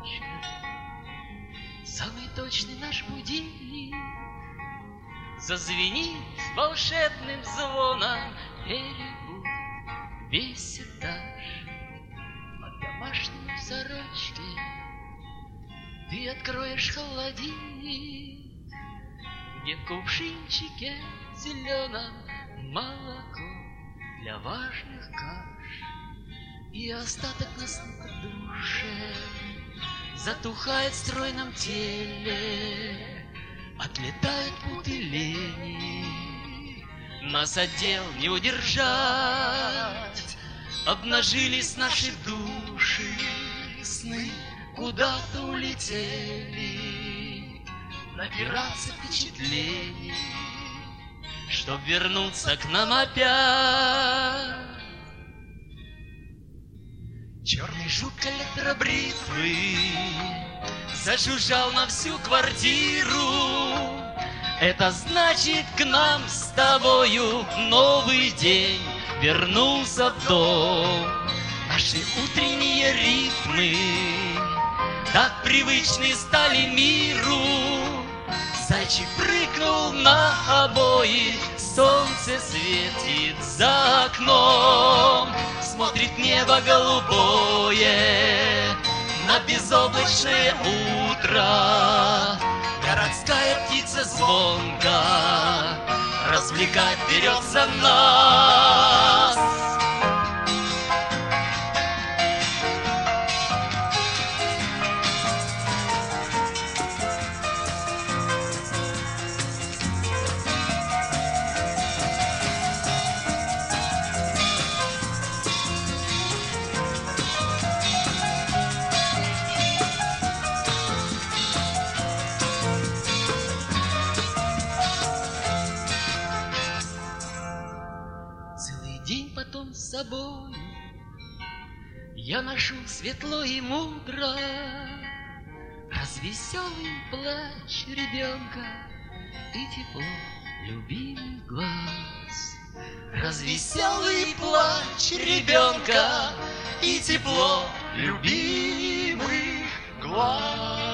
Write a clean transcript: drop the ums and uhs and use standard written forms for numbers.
вечер, самый точный наш будильник зазвенит волшебным звоном, перебудет весь этаж. Под домашней сорочкой ты откроешь холодильник, где в кувшинчике зеленом молоко для важных каш. И остаток нас в душе затухает в стройном теле, отлетают путы лени, нас отдел не удержать. Обнажились наши души, сны куда-то улетели, набираться впечатлений, чтоб вернуться к нам опять. Черный жук электробритвы зажужжал на всю квартиру. Это значит, к нам с тобою новый день вернулся в дом. Наши утренние ритмы так привычны стали миру. Зайчик прыгнул на обои, солнце светит за окном, смотрит небо голубое на безоблачное утро. Городская птица звонко развлекать берется нас. Потом с собой я ношу светло и мудро развеселый плач ребенка и тепло любимых глаз. Развеселый плач ребенка и тепло любимых глаз.